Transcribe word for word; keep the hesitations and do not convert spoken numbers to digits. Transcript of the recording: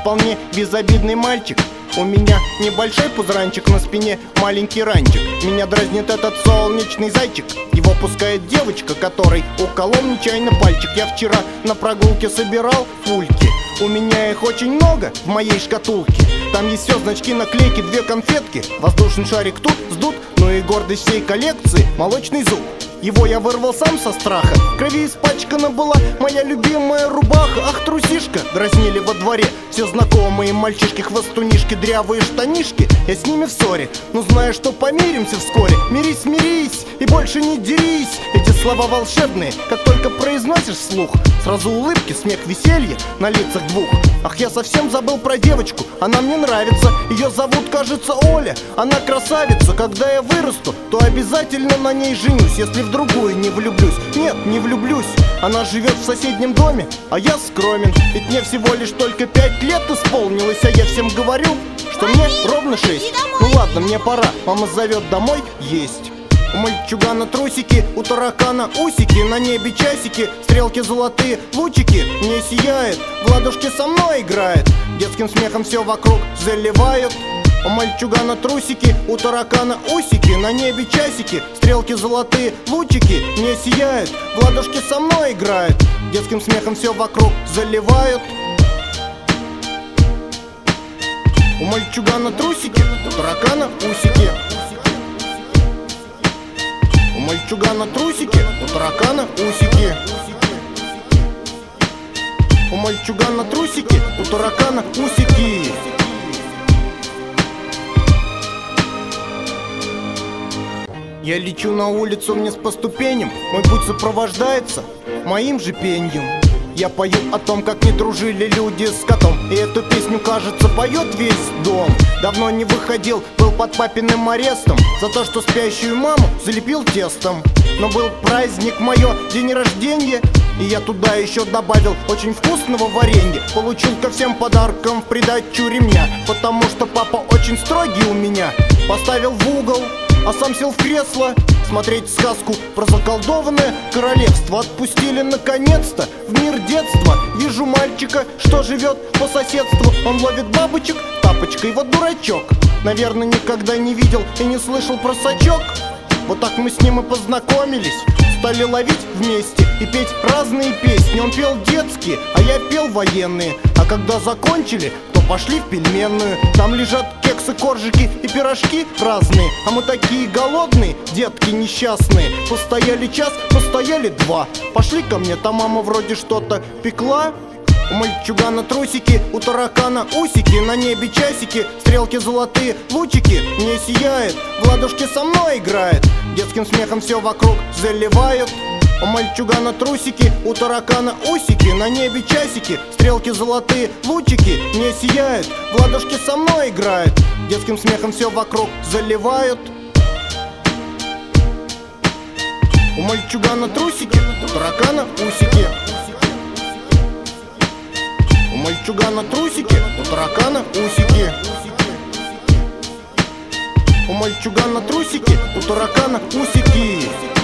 вполне безобидный мальчик. У меня небольшой пузранчик, на спине маленький ранчик. Меня дразнит этот солнечный зайчик. Его пускает девочка, которой уколол нечаянно пальчик. Я вчера на прогулке собирал пульки. У меня их очень много в моей шкатулке. Там есть все, значки, наклейки, две конфетки. Воздушный шарик тут сдут, ну и гордость всей коллекции — молочный зуб. Его я вырвал сам со страха. В крови испачкана была моя любимая рубаха. Ах, трусишка, дразнили во дворе все знакомые мальчишки, хвостунишки, дрявые штанишки. Я с ними в ссоре, но знаю, что помиримся вскоре. Мирись, мирись и больше не дерись. Эти слова волшебные, как только произносишь вслух, сразу улыбки, смех, веселье на лицах двух. Ах, я совсем забыл про девочку, она мне нравится. Ее зовут, кажется, Оля, она красавица. Когда я вырасту, то обязательно на ней женюсь. Если в другую не влюблюсь, нет, не влюблюсь. Она живет в соседнем доме, а я скромен. Ведь мне всего лишь только пять лет исполнилось. А я всем говорю, что мне ровно шесть. Ну ладно, мне пора, мама зовет домой есть. У мальчугана трусики, у таракана усики, на небе часики, стрелки золотые, лучики. Мне сияет, в ладошки со мной играет, детским смехом все вокруг заливают. У мальчугана трусики, у таракана усики, на небе часики, стрелки золотые, лучики. Мне сияет, в ладошки со мной играет, детским смехом все вокруг заливают. У мальчугана трусики, у таракана усики. У мальчугана трусики, у таракана усики. У мальчугана трусики, у таракана усики. Я лечу на улицу вниз по ступеням, мой путь сопровождается моим же пеньем. Я пою о том, как не дружили люди с котом, и эту песню, кажется, поет весь дом. Давно не выходил, был под папиным арестом за то, что спящую маму залепил тестом. Но был праздник, мое день рождения, и я туда еще добавил очень вкусного варенья. Получил ко всем подаркам в придачу ремня, потому что папа очень строгий у меня. Поставил в угол, а сам сел в кресло смотреть сказку про заколдованное королевство. Отпустили наконец-то в мир детства. Вижу мальчика, что живет по соседству. Он ловит бабочек тапочкой, вот дурачок. Наверное, никогда не видел и не слышал про сачок. Вот так мы с ним и познакомились, стали ловить вместе и петь разные песни. Он пел детские, а я пел военные. А когда закончили, то пошли в пельменную. Там лежат кексы, коржики и пирожки разные. А мы такие голодные, детки несчастные. Постояли час, постояли два. Пошли ко мне, там мама вроде что-то пекла. У мальчугана трусики, у таракана усики, на небе часики, стрелки золотые, лучики. Мне сияет, в ладошки со мной играет, детским смехом все вокруг заливают. У мальчугана трусики, у таракана усики, на небе часики, стрелки золотые, лучики. Мне сияет, в ладошки со мной играет, детским смехом все вокруг заливают. У мальчугана трусики, у таракана усики. У мальчугана трусики, у таракана усики. У мальчугана трусики, у таракана усики.